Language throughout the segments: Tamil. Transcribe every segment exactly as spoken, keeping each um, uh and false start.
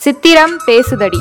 சித்திரம் பேசுதடி.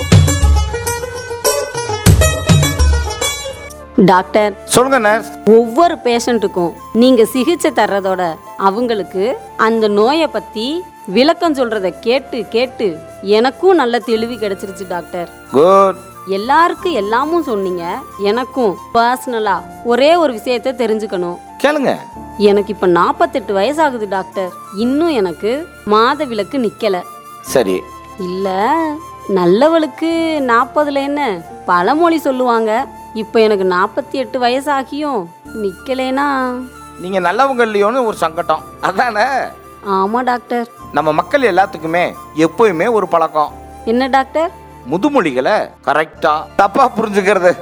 டாக்டர் சொல்லுங்க நர்ஸ். ஒவ்வொரு பேஷண்ட்டுக்கும் நீங்க சிகிச்சை தர்றதோட அவங்களுக்கு அந்த நோயை பத்தி விளக்கம் சொல்றத கேட்டு கேட்டு எனக்கும் நல்ல தெளிவு கிடைச்சிருச்சு டாக்டர். குட். எல்லாருக்கும் எல்லாமும் சொன்னீங்க, எனக்கும் பர்சனலா ஒரே ஒரு விஷயத்த தெரிஞ்சுக்கணும். கேளுங்க. எனக்கு இப்ப நாற்பத்தெட்டு வயசாகுது டாக்டர். இன்னும் எனக்கு மாத விலக்கு நிக்கல. சரி. இல்ல, நல்லவளுக்கு நாற்பதுல என்ன பழமொழி சொல்லுவாங்க. இப்ப எனக்கு நாற்பத்தி எட்டு வயசாகியும் நிக்கலேனா நீங்க நல்லவங்க இல்லையோன்னு ஒரு சங்கடம் அதானே? ஆமா டாக்டர். நம்ம மக்கள் எல்லாத்துக்குமே எப்பயுமே ஒரு பழக்கம். என்ன டாக்டர்? முதுமொழிகளை கரெக்டா தப்பா புரிஞ்சுக்கிறது.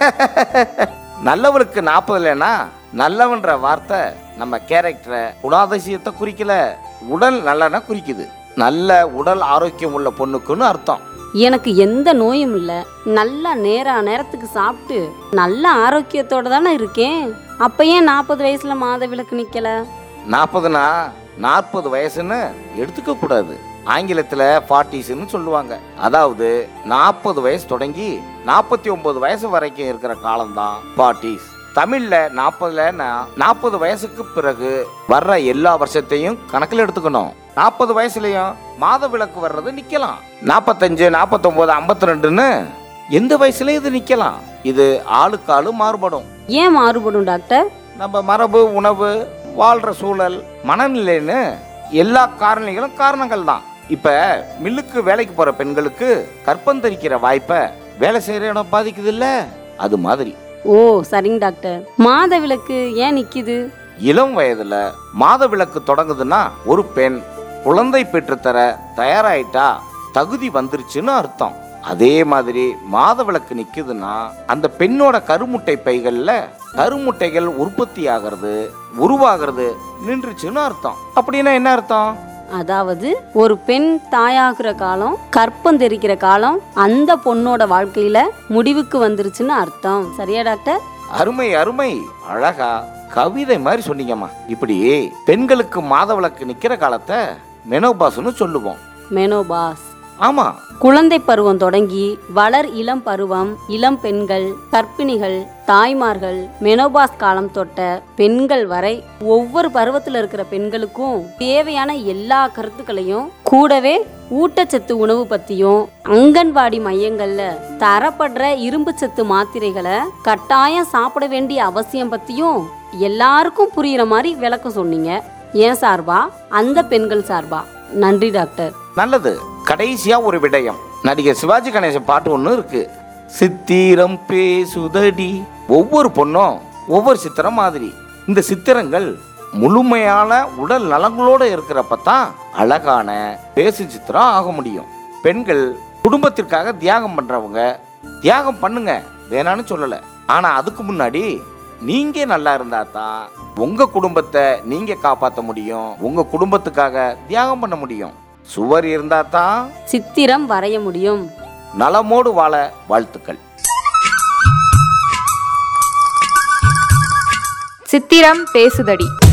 நல்லவளுக்கு நாற்பதுலன்னா நல்லவன்ற வார்த்தை நம்ம கேரக்டரை குணாதிசயத்தை குறிக்கல, உடல் நலனை குறிக்குது. நல்ல உடல் ஆரோக்கியம் உள்ள பொண்ணுக்குன்னு அர்த்தம். எனக்கு எந்த நோயும் இல்லை, நல்லா நேரா நேரத்துக்கு சாப்பிட்டு நல்ல ஆரோக்கியத்தோட தானே இருக்கேன். அப்ப ஏன் நாற்பது வயசுல மாத விலக்கு நிக்கல? நாற்பதுனா நாற்பது வயசுன்னு எடுத்துக்க கூடாது. ஆங்கிலத்துல ஃபார்ட்டிஸ்ன்னு சொல்லுவாங்க. அதாவது நாற்பது வயசு தொடங்கி நாற்பத்தி ஒன்பது வயசு வரைக்கும் இருக்கிற காலம்தான் ஃபார்ட்டிஸ். தமிழ்ல நாற்பதுல நாற்பது வயசுக்கு பிறகு வர்ற எல்லா வருஷத்தையும் கணக்கில் எடுத்துக்கணும். நாற்பது வயசுலயும் மாத விலக்கு வர்றது நிக்கலாம். நாற்பத்தஞ்சு நாற்பத்தொன்பது ஐம்பத்தி ரெண்டுன்னு எந்த வயசுல இது நிக்கலாம். இது ஆளுக்கு ஆளு மாறுபடும். ஏன் மாறுபடும் டாக்டர்? நம்ம மரபு, உணவு, வாழ்ற சூழல், மனநிலைன்னு எல்லா காரணிகளும் காரணங்கள் தான். இப்ப மில்லுக்கு வேலைக்கு போற பெண்களுக்கு கற்பந்தரிக்கிற வாய்ப்பை வேலை செய்யற இடம் பாதிக்குது இல்ல, அது மாதிரி. ஓ சரிங்க டாக்டர். மாத விலக்கு ஏன் நிக்குது? இளம் வயதுல மாத விலக்கு தொடங்குதுன்னா ஒரு பெண் குழந்தை பெற்றுத்தர தயாராயிட்டா தகுதி வந்துருச்சுன்னு அர்த்தம். அதே மாதிரி மாத விலக்கு நிக்குதுன்னா அந்த பெண்ணோட கருமுட்டை பைகள்ல கருமுட்டைகள் உற்பத்தி ஆகிறது, உருவாகிறது நின்றுச்சுன்னு அர்த்தம். அப்படின்னா என்ன அர்த்தம்? அதாவது ஒரு பெண் தாயாகிற காலம், கற்பம் தெரிக்கிற காலம் அந்த பொண்ணோட வாழ்க்கையில முடிவுக்கு வந்துருச்சுன்னு அர்த்தம். சரியா டாக்டர்? அருமை அருமை, அழகா கவிதை மாதிரி சொன்னீங்கம்மா. இப்படி பெண்களுக்கு மாத விலக்கு நிக்கிற காலத்தை மெனோபாஸ்னு சொல்லுவோம். மெனோபாஸ். ஆமா. குழந்தை பருவம் தொடங்கி வளர் இளம் பருவம், இளம் பெண்கள், கர்ப்பிணிகள், தாய்மார்கள், மெனோபாஸ் காலம் தொட்ட பெண்கள் வரை ஒவ்வொரு பருவத்தில் இருக்கிற பெண்களுக்கும் தேவையான எல்லா கருத்துக்களையும் கூடவே ஊட்டச்சத்து உணவு பத்தியும் அங்கன்வாடி மையங்கள்ல தரப்படுற இரும்பு சத்து மாத்திரைகளை கட்டாயம் சாப்பிட வேண்டிய அவசியம் பத்தியும் எல்லாருக்கும் புரியுற மாதிரி விளக்கம் சொன்னீங்க. ஏன் சார்பா, அந்த பெண்கள் சார்பா நன்றி டாக்டர். நல்லது. கடைசியா ஒரு விடயம். நடிகர் சிவாஜி கணேசன் பாட்டு ஒண்ணு இருக்கு. சித்திரம் பேசுதடி. ஒவ்வொரு பொண்ணும் ஒவ்வொரு சித்திரம் மாதிரி. இந்த சித்திரங்கள் முழுமையான உடல் நலங்களோட இருக்கிறப்பதான் அழகான பேசு சித்திரம் ஆக முடியும். பெண்கள் குடும்பத்திற்காக தியாகம் பண்றவங்க தியாகம் பண்ணுங்க, வேணான்னு சொல்லல. ஆனா அதுக்கு முன்னாடி நீங்க நல்லா இருந்தா தான் உங்க குடும்பத்தை நீங்க காப்பாற்ற முடியும், உங்க குடும்பத்துக்காக தியாகம் பண்ண முடியும். சுவர் இருந்தா தான் சித்திரம் வரைய முடியும். நலமோடு வாழ வாழ்த்துக்கள். சித்திரம் பேசுதடி.